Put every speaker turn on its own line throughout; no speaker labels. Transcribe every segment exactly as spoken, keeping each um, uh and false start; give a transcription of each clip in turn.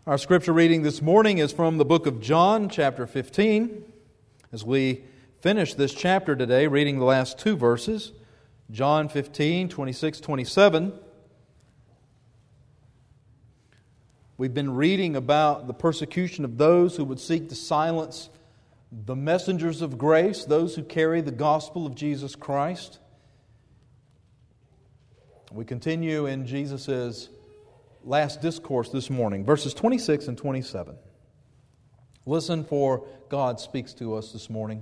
Our scripture reading this morning is from the book of John, chapter fifteen. As we finish this chapter today, reading the last two verses, John fifteen, twenty-six, twenty-seven. We've been reading about the persecution of those who would seek to silence the messengers of grace, those who carry the gospel of Jesus Christ. We continue in Jesus' last discourse this morning, verses twenty-six and twenty-seven. Listen, for God speaks to us this morning.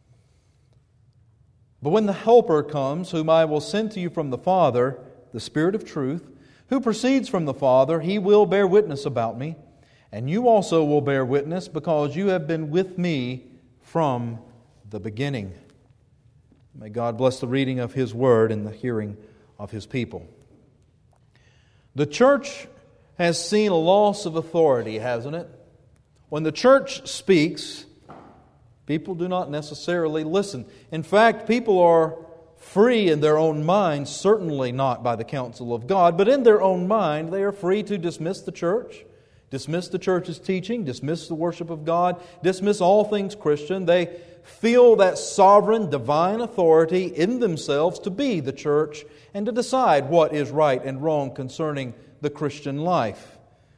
But when the Helper comes, whom I will send to you from the Father, the Spirit of truth, who proceeds from the Father, He will bear witness about me. And you also will bear witness, because you have been with me from the beginning. May God bless the reading of His Word and the hearing of His people. The church has seen a loss of authority, hasn't it? When the church speaks, people do not necessarily listen. In fact, people are free in their own mind, certainly not by the counsel of God, but in their own mind, they are free to dismiss the church, dismiss the church's teaching, dismiss the worship of God, dismiss all things Christian. They feel that sovereign, divine authority in themselves to be the church and to decide what is right and wrong concerning the Christian life.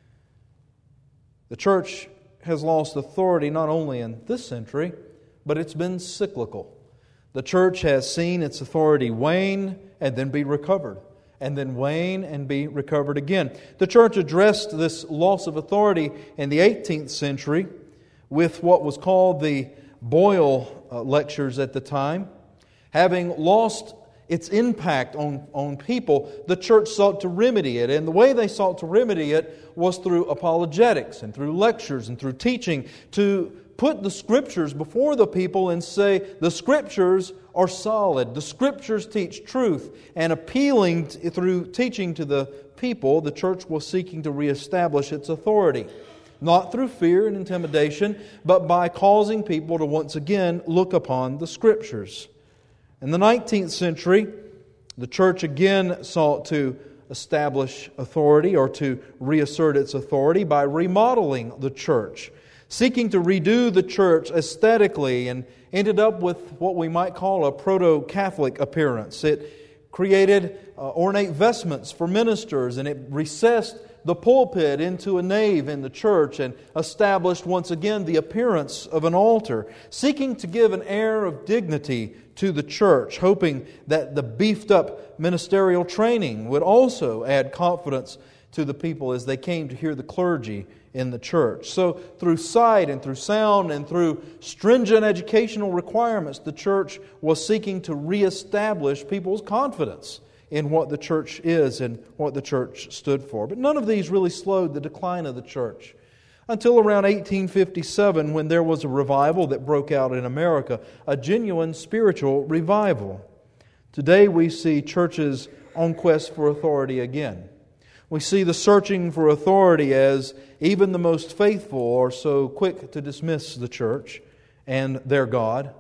The church has lost authority not only in this century, but it's been cyclical. The church has seen its authority wane and then be recovered, and then wane and be recovered again. The church addressed this loss of authority in the eighteenth century with what was called the Boyle uh, lectures at the time. Having lost its impact on, on people, the church sought to remedy it. And the way they sought to remedy it was through apologetics and through lectures and through teaching, to put the Scriptures before the people and say, the Scriptures are solid. The Scriptures teach truth. And appealing t- through teaching to the people, the church was seeking to reestablish its authority. Not through fear and intimidation, but by causing people to once again look upon the Scriptures. In the nineteenth century, the church again sought to establish authority or to reassert its authority by remodeling the church, seeking to redo the church aesthetically, and ended up with what we might call a proto-Catholic appearance. It created uh, ornate vestments for ministers, and it recessed the pulpit into a nave in the church and established once again the appearance of an altar, seeking to give an air of dignity to the church, hoping that the beefed up ministerial training would also add confidence to the people as they came to hear the clergy in the church. So through sight and through sound and through stringent educational requirements, the church was seeking to reestablish people's confidence in what the church is and what the church stood for. But none of these really slowed the decline of the church until around eighteen fifty-seven, when there was a revival that broke out in America, a genuine spiritual revival. Today we see churches on quest for authority again. We see the searching for authority as even the most faithful are so quick to dismiss the church and their God.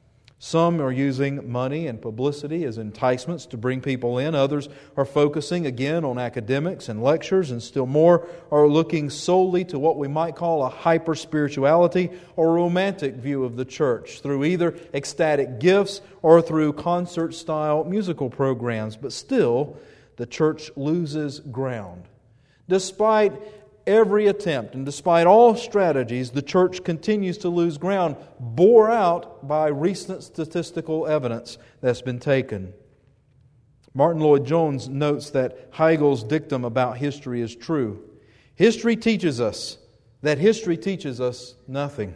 Some are using money and publicity as enticements to bring people in. Others are focusing again on academics and lectures, and still more are looking solely to what we might call a hyper-spirituality or romantic view of the church through either ecstatic gifts or through concert-style musical programs. But still, the church loses ground. Despite every attempt and despite all strategies, the church continues to lose ground, bore out by recent statistical evidence that's been taken. Martin Lloyd-Jones notes that Hegel's dictum about history is true. History teaches us that history teaches us nothing.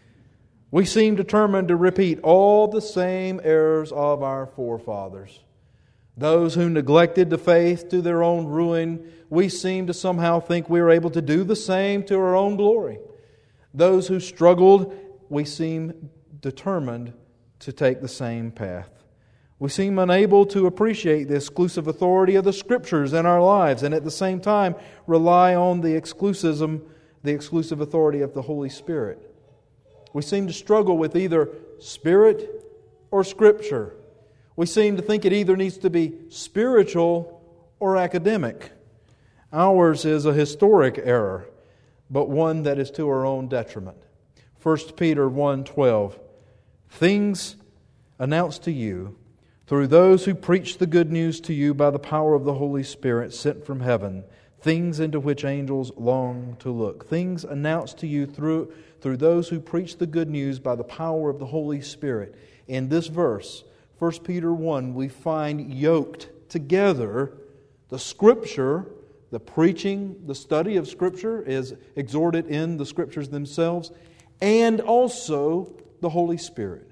We seem determined to repeat all the same errors of our forefathers. Those who neglected the faith to their own ruin, we seem to somehow think we are able to do the same to our own glory. Those who struggled, we seem determined to take the same path. We seem unable to appreciate the exclusive authority of the Scriptures in our lives, and at the same time rely on the exclusivism, the exclusive authority of the Holy Spirit. We seem to struggle with either Spirit or Scripture. We seem to think it either needs to be spiritual or academic. Ours is a historic error. but one that is to our own detriment. First Peter one twelve, things announced to you through those who preach the good news to you by the power of the Holy Spirit sent from heaven, things into which angels long to look. Things announced to you through, through those who preach the good news by the power of the Holy Spirit. In this verse, First Peter one, we find yoked together the Scripture, the preaching, the study of Scripture is exhorted in the Scriptures themselves, and also the Holy Spirit.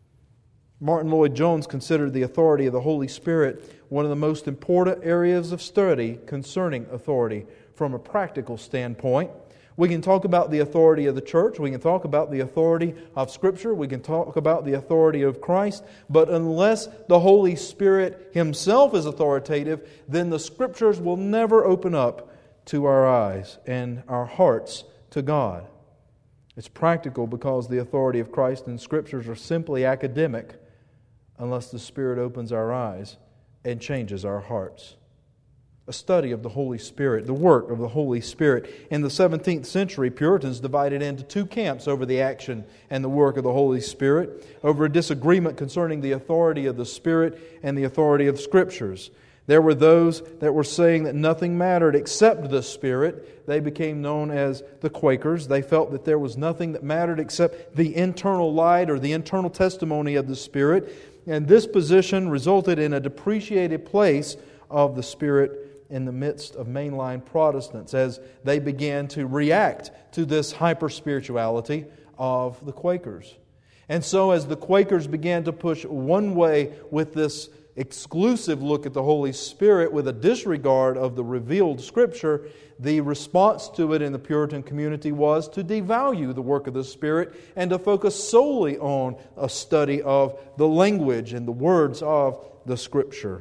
Martin Lloyd-Jones considered the authority of the Holy Spirit one of the most important areas of study concerning authority from a practical standpoint. We can talk about the authority of the church, we can talk about the authority of Scripture, we can talk about the authority of Christ, but unless the Holy Spirit Himself is authoritative, then the Scriptures will never open up to our eyes and our hearts to God. It's practical because the authority of Christ and Scriptures are simply academic unless the Spirit opens our eyes and changes our hearts. A study of the Holy Spirit, the work of the Holy Spirit. In the seventeenth century, Puritans divided into two camps over the action and the work of the Holy Spirit, over a disagreement concerning the authority of the Spirit and the authority of Scriptures. There were those that were saying that nothing mattered except the Spirit. They became known as the Quakers. They felt that there was nothing that mattered except the internal light or the internal testimony of the Spirit. And this position resulted in a depreciated place of the Spirit in the midst of mainline Protestants as they began to react to this hyper-spirituality of the Quakers. And so as the Quakers began to push one way with this exclusive look at the Holy Spirit with a disregard of the revealed Scripture, the response to it in the Puritan community was to devalue the work of the Spirit and to focus solely on a study of the language and the words of the Scripture.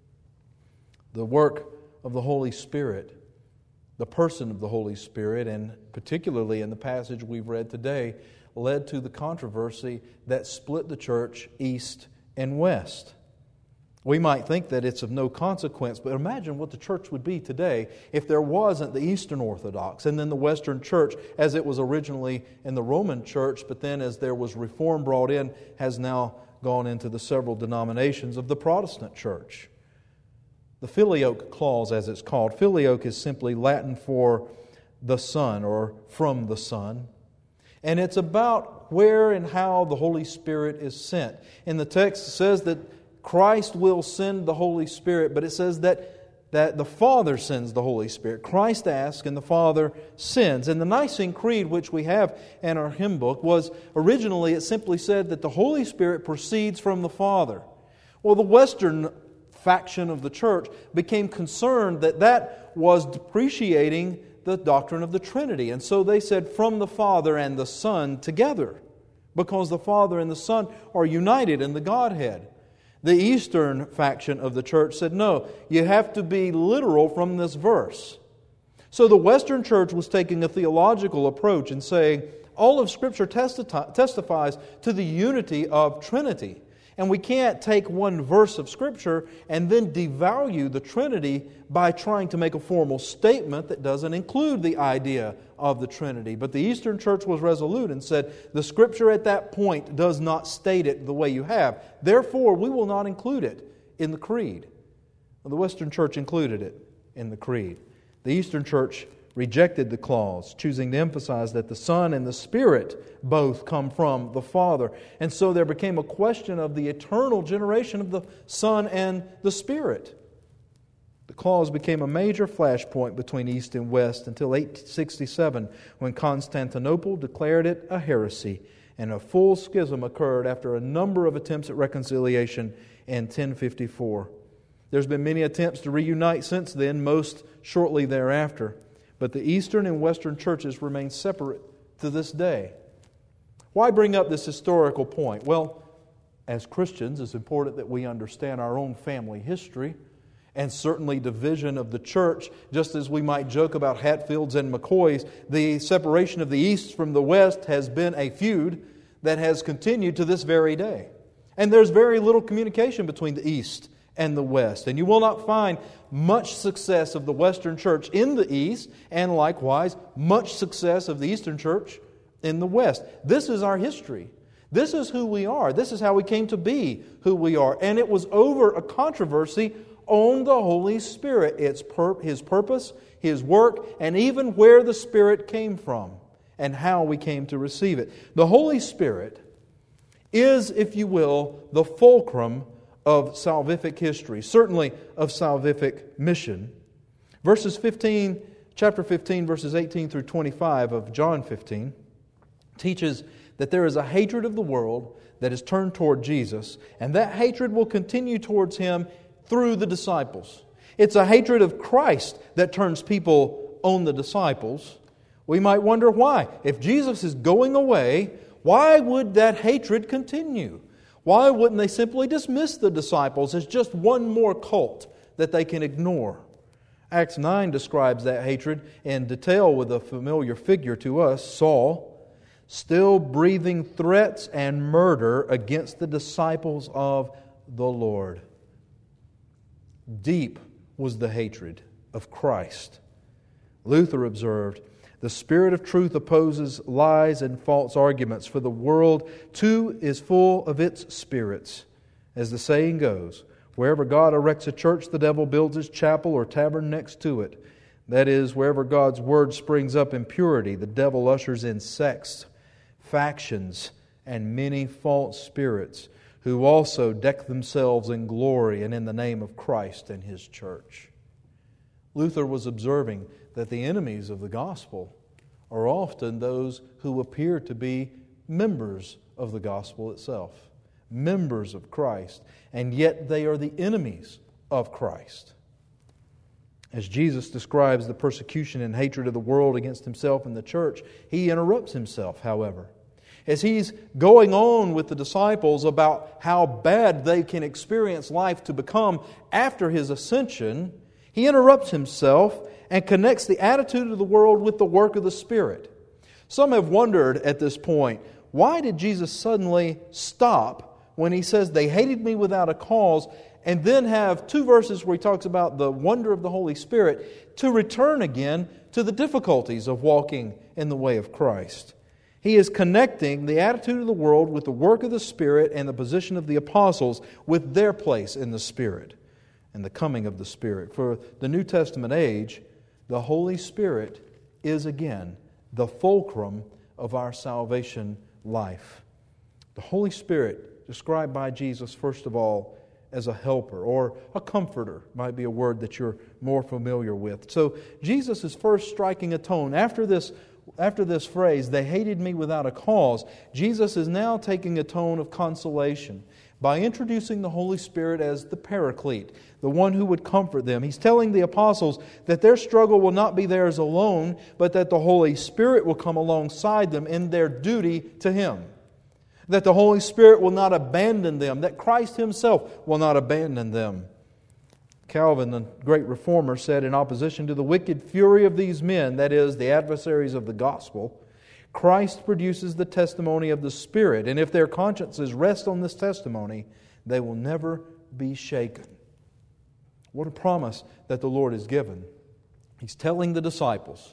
The work of the Holy Spirit, the person of the Holy Spirit, and particularly in the passage we've read today, led to the controversy that split the church east and west. We might think that it's of no consequence, but imagine what the church would be today if there wasn't the Eastern Orthodox and then the Western Church as it was originally in the Roman Church, but then as there was reform brought in, has now gone into the several denominations of the Protestant Church. The filioque clause, as it's called, filioque is simply Latin for the Son or from the Son. And it's about where and how the Holy Spirit is sent. In the text it says that Christ will send the Holy Spirit, but it says that, that the Father sends the Holy Spirit. Christ asks and the Father sends. And the Nicene Creed, which we have in our hymn book, was originally it simply said that the Holy Spirit proceeds from the Father. Well, the Western faction of the church became concerned that that was depreciating the doctrine of the Trinity. And so they said from the Father and the Son together, because the Father and the Son are united in the Godhead. The Eastern faction of the church said, no, you have to be literal from this verse. So the Western church was taking a theological approach and saying, all of Scripture testi- testifies to the unity of Trinity. And we can't take one verse of Scripture and then devalue the Trinity by trying to make a formal statement that doesn't include the idea of the Trinity. But the Eastern Church was resolute and said, the Scripture at that point does not state it the way you have. Therefore, we will not include it in the Creed. Well, the Western Church included it in the Creed. The Eastern Church rejected the clause, choosing to emphasize that the Son and the Spirit both come from the Father. And so there became a question of the eternal generation of the Son and the Spirit. The clause became a major flashpoint between East and West until eight sixty-seven, when Constantinople declared it a heresy, and a full schism occurred after a number of attempts at reconciliation in ten fifty-four. There's been many attempts to reunite since then, most shortly thereafter. But the Eastern and Western churches remain separate to this day. Why bring up this historical point? Well, as Christians, it's important that we understand our own family history and certainly division of the church. Just as we might joke about Hatfields and McCoys, the separation of the East from the West has been a feud that has continued to this very day. And there's very little communication between the East and the West. And you will not find much success of the Western church in the East, and likewise much success of the Eastern church in the West. This is our history. This is who we are. This is how we came to be who we are. And it was over a controversy on the Holy Spirit, its pur- His purpose, His work, and even where the Spirit came from and how we came to receive it. The Holy Spirit is, if you will, the fulcrum of salvific history, certainly of salvific mission. Verses fifteen, chapter fifteen, verses eighteen through twenty-five of John fifteen teaches that there is a hatred of the world that is turned toward Jesus, and that hatred will continue towards Him through the disciples. It's a hatred of Christ that turns people on the disciples. We might wonder why. If Jesus is going away, why would that hatred continue? Why wouldn't they simply dismiss the disciples as just one more cult that they can ignore? Acts nine describes that hatred in detail with a familiar figure to us, Saul, still breathing threats and murder against the disciples of the Lord. Deep was the hatred of Christ. Luther observed, "The Spirit of truth opposes lies and false arguments, for the world too is full of its spirits. As the saying goes, wherever God erects a church, the devil builds his chapel or tavern next to it. That is, wherever God's word springs up in purity, the devil ushers in sects, factions, and many false spirits, who also deck themselves in glory and in the name of Christ and His church." Luther was observing that the enemies of the gospel are often those who appear to be members of the gospel itself, members of Christ, and yet they are the enemies of Christ. As Jesus describes the persecution and hatred of the world against Himself and the church, He interrupts Himself, however. As He's going on with the disciples about how bad they can experience life to become after His ascension, He interrupts Himself and connects the attitude of the world with the work of the Spirit. Some have wondered at this point, why did Jesus suddenly stop when He says, "They hated me without a cause," and then have two verses where He talks about the wonder of the Holy Spirit to return again to the difficulties of walking in the way of Christ? He is connecting the attitude of the world with the work of the Spirit and the position of the apostles with their place in the Spirit and the coming of the Spirit. For the New Testament age, the Holy Spirit is again the fulcrum of our salvation life. The Holy Spirit, described by Jesus first of all as a helper or a comforter, might be a word that you're more familiar with. So Jesus is first striking a tone. After this After this phrase, "They hated me without a cause," Jesus is now taking a tone of consolation by introducing the Holy Spirit as the Paraclete, the one who would comfort them. He's telling the apostles that their struggle will not be theirs alone, but that the Holy Spirit will come alongside them in their duty to Him. That the Holy Spirit will not abandon them, that Christ Himself will not abandon them. Calvin, the great reformer, said, in opposition to the wicked fury of these men, that is, the adversaries of the gospel, Christ produces the testimony of the Spirit, and if their consciences rest on this testimony, they will never be shaken. What a promise that the Lord has given. He's telling the disciples,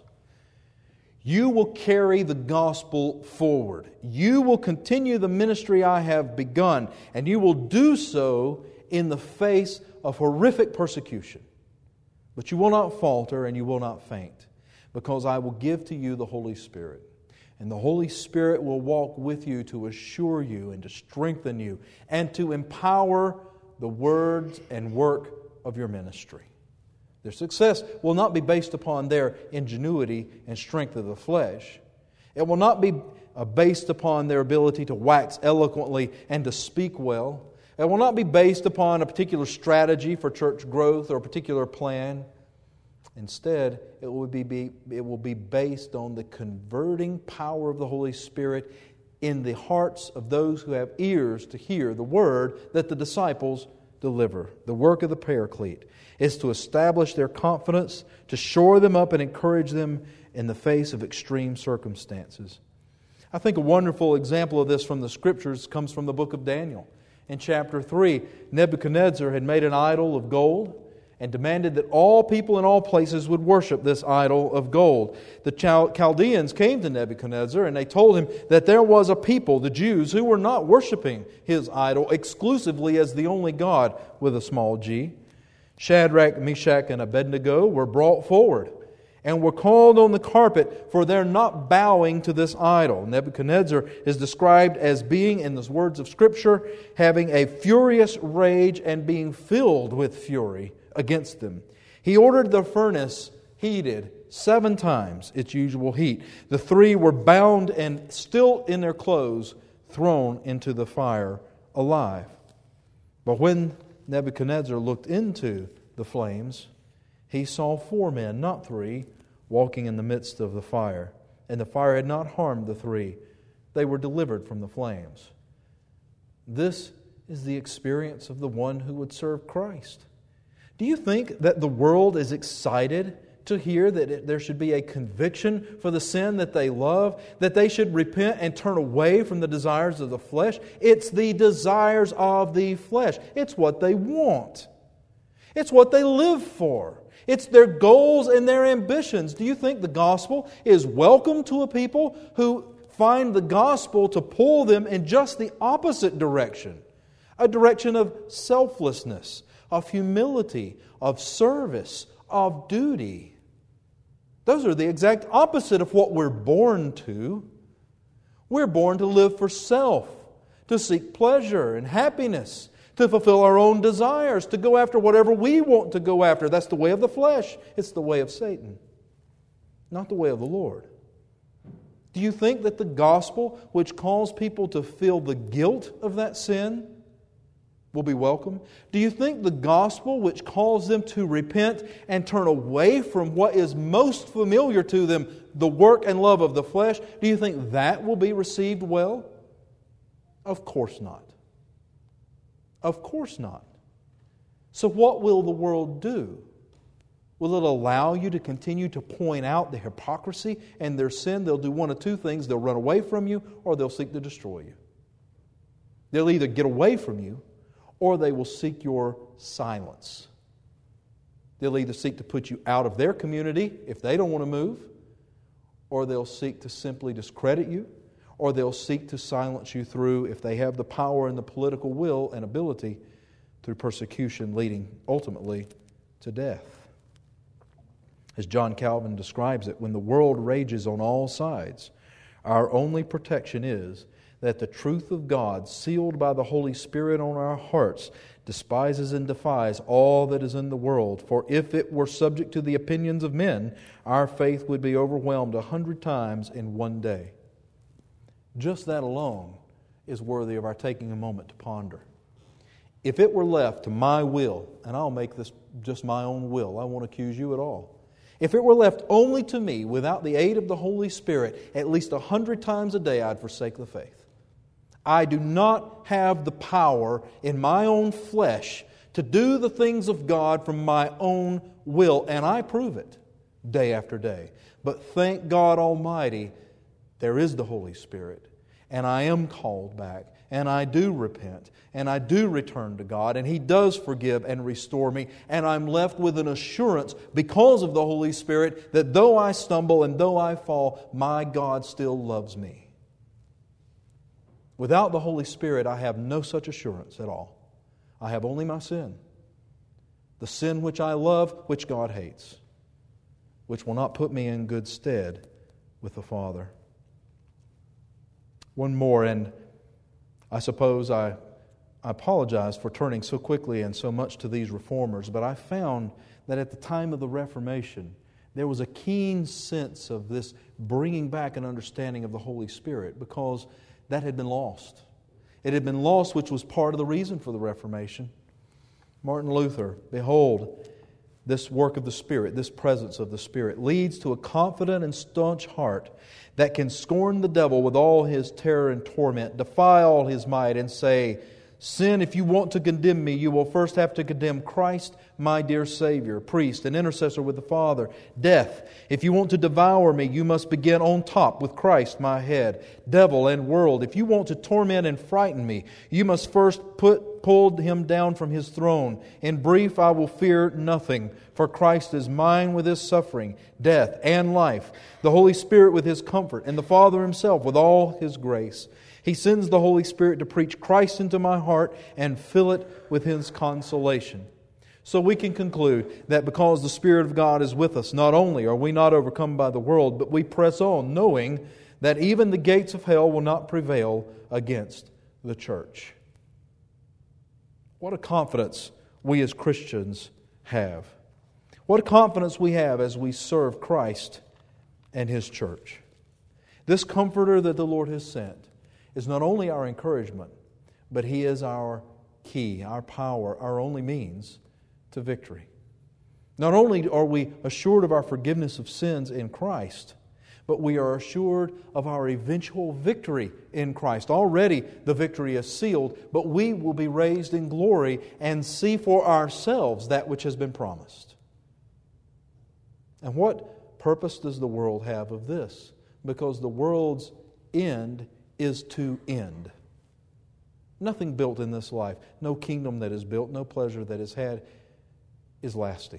you will carry the gospel forward. You will continue the ministry I have begun, and you will do so in the face of horrific persecution. But you will not falter and you will not faint, because I will give to you the Holy Spirit. And the Holy Spirit will walk with you to assure you and to strengthen you and to empower the words and work of your ministry. Their success will not be based upon their ingenuity and strength of the flesh. It will not be based upon their ability to wax eloquently and to speak well. It will not be based upon a particular strategy for church growth or a particular plan. Instead, it will be, it will be based on the converting power of the Holy Spirit in the hearts of those who have ears to hear the word that the disciples deliver. The work of the Paraclete is to establish their confidence, to shore them up and encourage them in the face of extreme circumstances. I think a wonderful example of this from the Scriptures comes from the book of Daniel. In chapter three, Nebuchadnezzar had made an idol of gold and demanded that all people in all places would worship this idol of gold. The Chaldeans came to Nebuchadnezzar and they told him that there was a people, the Jews, who were not worshiping his idol exclusively as the only God with a small g. Shadrach, Meshach, and Abednego were brought forward and were called on the carpet for their not bowing to this idol. Nebuchadnezzar is described as being, in the words of Scripture, having a furious rage and being filled with fury against them. He ordered the furnace heated seven times its usual heat. The three were bound and still in their clothes, thrown into the fire alive. But when Nebuchadnezzar looked into the flames, he saw four men, not three, walking in the midst of the fire. And the fire had not harmed the three. They were delivered from the flames. This is the experience of the one who would serve Christ. Do you think that the world is excited to hear that it, there should be a conviction for the sin that they love, that they should repent and turn away from the desires of the flesh? It's the desires of the flesh. It's what they want. It's what they live for. It's their goals and their ambitions. Do you think the gospel is welcome to a people who find the gospel to pull them in just the opposite direction? A direction of selflessness, of humility, of service, of duty. Those are the exact opposite of what we're born to. We're born to live for self, to seek pleasure and happiness, to fulfill our own desires, to go after whatever we want to go after. That's the way of the flesh. It's the way of Satan, not the way of the Lord. Do you think that the gospel, which calls people to feel the guilt of that sin, will be welcome? Do you think the gospel, which calls them to repent and turn away from what is most familiar to them, the work and love of the flesh, do you think that will be received well? Of course not. Of course not. So what will the world do? Will it allow you to continue to point out their hypocrisy and their sin? They'll do one of two things. They'll run away from you, or they'll seek to destroy you. They'll either get away from you, or they will seek your silence. They'll either seek to put you out of their community if they don't want to move, or they'll seek to simply discredit you, or they'll seek to silence you through, if they have the power and the political will and ability, through persecution leading ultimately to death. As John Calvin describes it, when the world rages on all sides, our only protection is that the truth of God, sealed by the Holy Spirit on our hearts, despises and defies all that is in the world. For if it were subject to the opinions of men, our faith would be overwhelmed a hundred times in one day. Just that alone is worthy of our taking a moment to ponder. If it were left to my will, and I'll make this just my own will, I won't accuse you at all. If it were left only to me without the aid of the Holy Spirit, at least a hundred times a day I'd forsake the faith. I do not have the power in my own flesh to do the things of God from my own will, and I prove it day after day. But thank God Almighty, there is the Holy Spirit, and I am called back, and I do repent, and I do return to God, and He does forgive and restore me, and I'm left with an assurance because of the Holy Spirit that though I stumble and though I fall, my God still loves me. Without the Holy Spirit, I have no such assurance at all. I have only my sin, the sin which I love, which God hates, which will not put me in good stead with the Father. One more, and I suppose I, I apologize for turning so quickly and so much to these reformers, but I found that at the time of the Reformation, there was a keen sense of this bringing back an understanding of the Holy Spirit, because that had been lost. It had been lost, which was part of the reason for the Reformation. Martin Luther, behold, this work of the Spirit, this presence of the Spirit, leads to a confident and staunch heart that can scorn the devil with all his terror and torment, defy all his might, and say, Sin, if you want to condemn me, you will first have to condemn Christ, my dear Savior, priest, and intercessor with the Father. Death, if you want to devour me, you must begin on top with Christ, my head. Devil and world, if you want to torment and frighten me, you must first put pull him down from his throne. In brief, I will fear nothing, for Christ is mine with His suffering, death, and life, the Holy Spirit with His comfort, and the Father Himself with all His grace. He sends the Holy Spirit to preach Christ into my heart and fill it with His consolation. So we can conclude that because the Spirit of God is with us, not only are we not overcome by the world, but we press on knowing that even the gates of hell will not prevail against the church. What a confidence we as Christians have. What a confidence we have as we serve Christ and His church. This Comforter that the Lord has sent is not only our encouragement, but He is our key, our power, our only means to victory. Not only are we assured of our forgiveness of sins in Christ, but we are assured of our eventual victory in Christ. Already the victory is sealed, but we will be raised in glory and see for ourselves that which has been promised. And what purpose does the world have of this? Because the world's end is to end. Nothing built in this life, no kingdom that is built, no pleasure that is had, is lasting.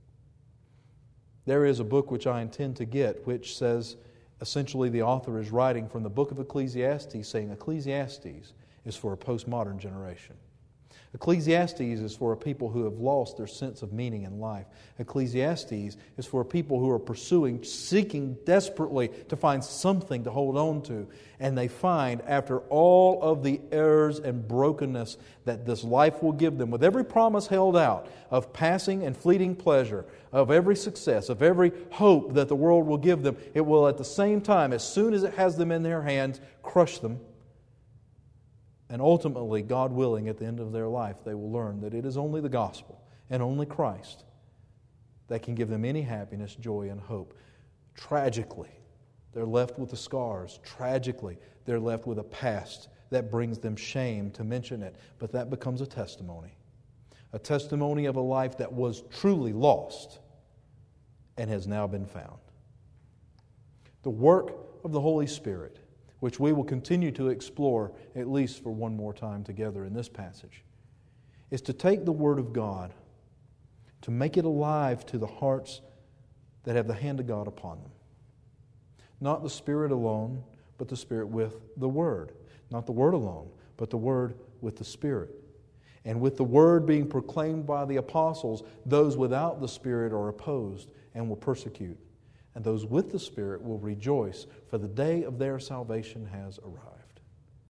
There is a book which I intend to get which says, essentially the author is writing from the book of Ecclesiastes, saying Ecclesiastes is for a postmodern generation. Ecclesiastes is for a people who have lost their sense of meaning in life. Ecclesiastes is for a people who are pursuing, seeking desperately to find something to hold on to. And they find, after all of the errors and brokenness that this life will give them, with every promise held out of passing and fleeting pleasure, of every success, of every hope that the world will give them, it will at the same time, as soon as it has them in their hands, crush them. And ultimately, God willing, at the end of their life, they will learn that it is only the gospel and only Christ that can give them any happiness, joy, and hope. Tragically, they're left with the scars. Tragically, they're left with a past that brings them shame to mention it. But that becomes a testimony. A testimony of a life that was truly lost and has now been found. The work of the Holy Spirit, which we will continue to explore at least for one more time together in this passage, is to take the Word of God, to make it alive to the hearts that have the hand of God upon them. Not the Spirit alone, but the Spirit with the Word. Not the Word alone, but the Word with the Spirit. And with the Word being proclaimed by the apostles, those without the Spirit are opposed and will persecute. And those with the Spirit will rejoice, for the day of their salvation has arrived.